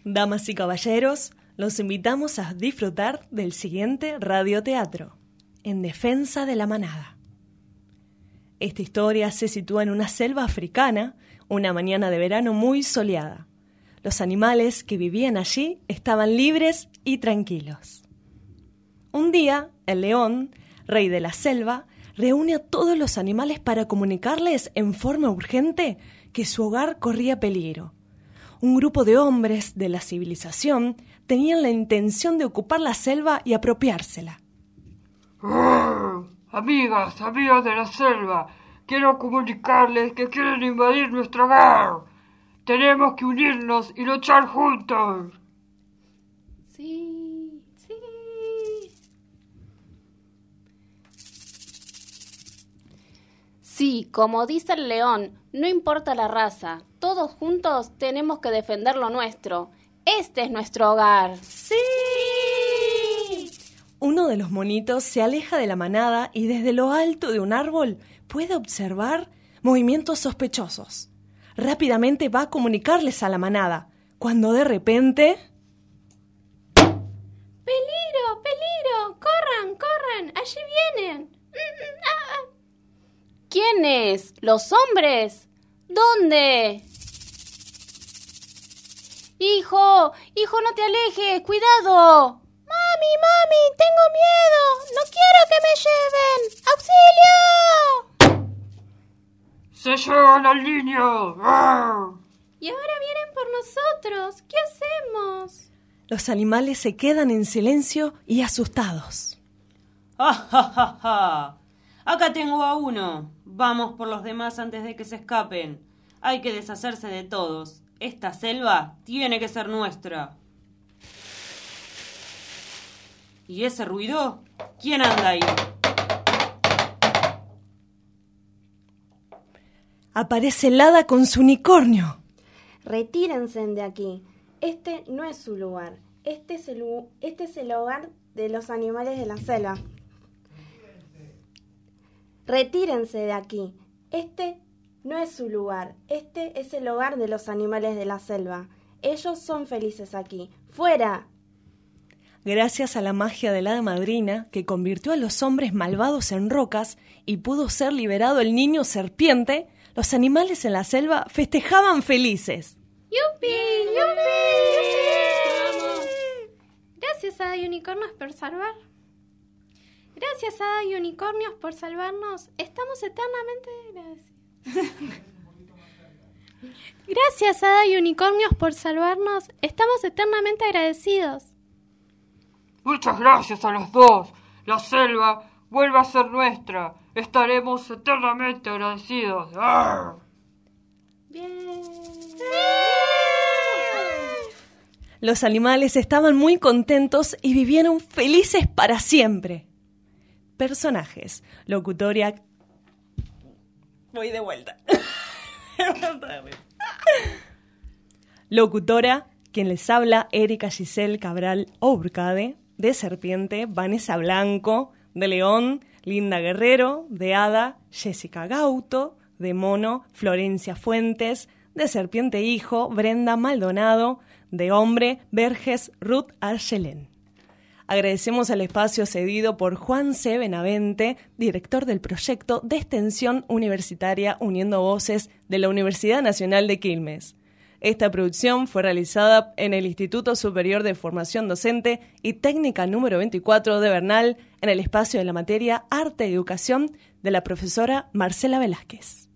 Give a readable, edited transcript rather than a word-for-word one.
Damas y caballeros, los invitamos a disfrutar del siguiente radioteatro, En defensa de la manada. Esta historia se sitúa en una selva africana, una mañana de verano muy soleada. Los animales que vivían allí estaban libres y tranquilos. Un día, el león, rey de la selva, reúne a todos los animales para comunicarles en forma urgente que su hogar corría peligro. Un grupo de hombres de la civilización tenían la intención de ocupar la selva y apropiársela. Amigas, amigos de la selva, quiero comunicarles que quieren invadir nuestro hogar. Tenemos que unirnos y luchar juntos. Sí. Sí, como dice el león, no importa la raza, todos juntos tenemos que defender lo nuestro. Este es nuestro hogar. ¡Sí! Uno de los monitos se aleja de la manada y desde lo alto de un árbol puede observar movimientos sospechosos. Rápidamente va a comunicarles a la manada, cuando de repente... ¡Peligro! ¡Peligro! ¡Corran! ¡Allí vienen! ¿Quiénes? ¿Los hombres? ¿Dónde? Hijo, no te alejes, cuidado. Mami, tengo miedo. No quiero que me lleven. ¡Auxilio! ¡Se llevan al niño! Y ahora vienen por nosotros. ¿Qué hacemos? Los animales se quedan en silencio y asustados. ¡Ja! Acá tengo a uno. Vamos por los demás antes de que se escapen. Hay que deshacerse de todos. Esta selva tiene que ser nuestra. ¿Y ese ruido? ¿Quién anda ahí? Aparece el hada con su unicornio. Retírense de aquí. Este no es su lugar. Este es el hogar de los animales de la selva. Retírense de aquí. Este no es su lugar. Este es el hogar de los animales de la selva. Ellos son felices aquí. ¡Fuera! Gracias a la magia de la hada madrina, que convirtió a los hombres malvados en rocas y pudo ser liberado el niño serpiente, los animales en la selva festejaban felices. ¡Yupi! ¡Vamos! Gracias, hada y unicornios, por salvar. Gracias, hada y unicornios, por salvarnos. Estamos eternamente agradecidos. Gracias, hada y unicornios, por salvarnos. Estamos eternamente agradecidos. Muchas gracias a los dos. La selva vuelve a ser nuestra. Estaremos eternamente agradecidos. Bien. Los animales estaban muy contentos y vivieron felices para siempre. Personajes. Locutoria... Voy de vuelta. Locutora, quien les habla, Erika Giselle Cabral Ourcade. De serpiente, Vanessa Blanco. De león, Linda Guerrero. De hada, Jessica Gauto. De mono, Florencia Fuentes. De serpiente hijo, Brenda Maldonado. De hombre, Verges Ruth Argelén. Agradecemos el espacio cedido por Juan C. Benavente, director del proyecto de extensión universitaria Uniendo Voces de la Universidad Nacional de Quilmes. Esta producción fue realizada en el Instituto Superior de Formación Docente y Técnica número 24 de Bernal, en el espacio de la materia Arte y Educación de la profesora Marcela Velázquez.